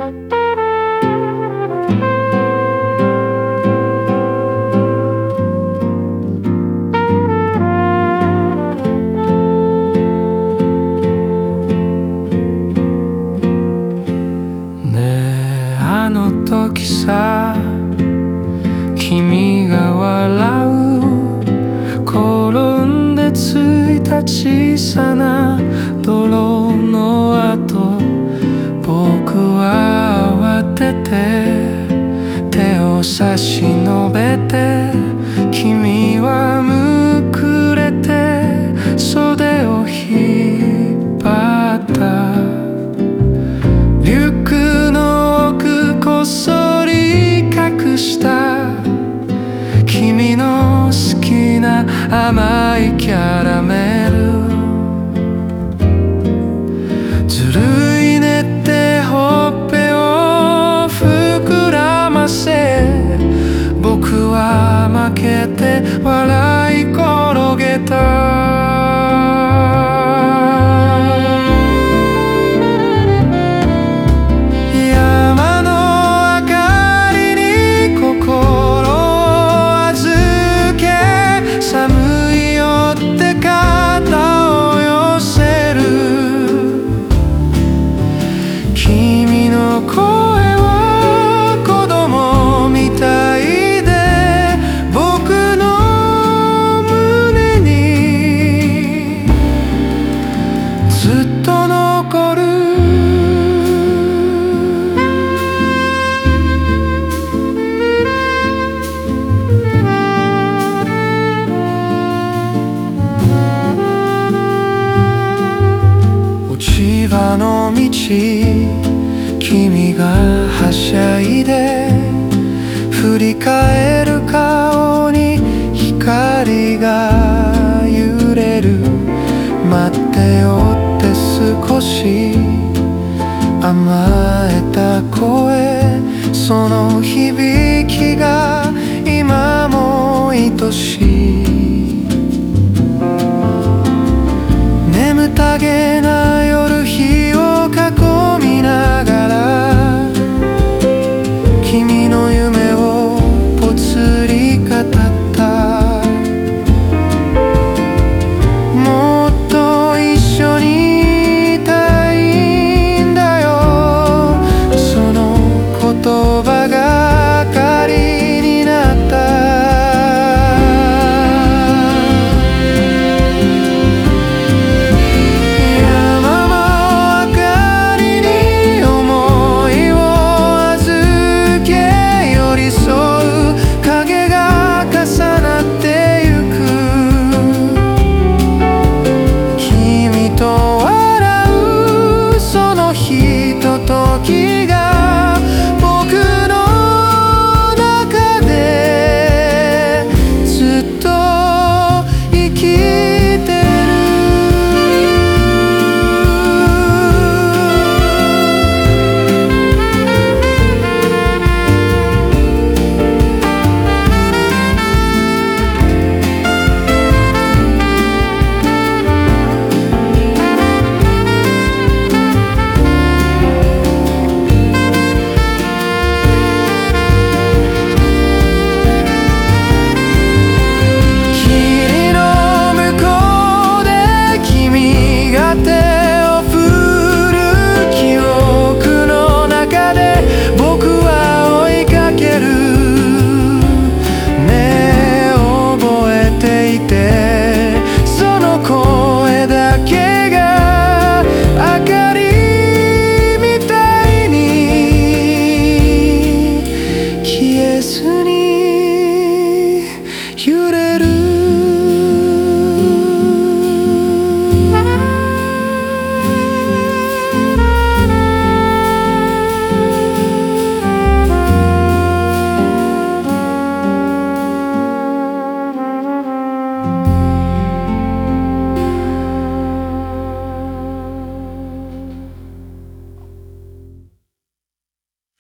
時さ、君が笑う転んでついた小さな泥の跡、僕は慌てて手を差し伸べて、君はむくれて袖を引っ張った。リュックの奥こっそり隠した君の好きな甘いキャラメル。ずるいねってほっぺを膨らませ、僕は負けて笑い転げた。あの道、君がはしゃいで振り返る顔に光が揺れる。待ってよって少し甘えた声、その響きが今も愛しい。眠たげな夜日を囲みながら、君の夢をぽつり語った。もっと一緒にいたいんだよ、その言葉が明かりになった。ひととき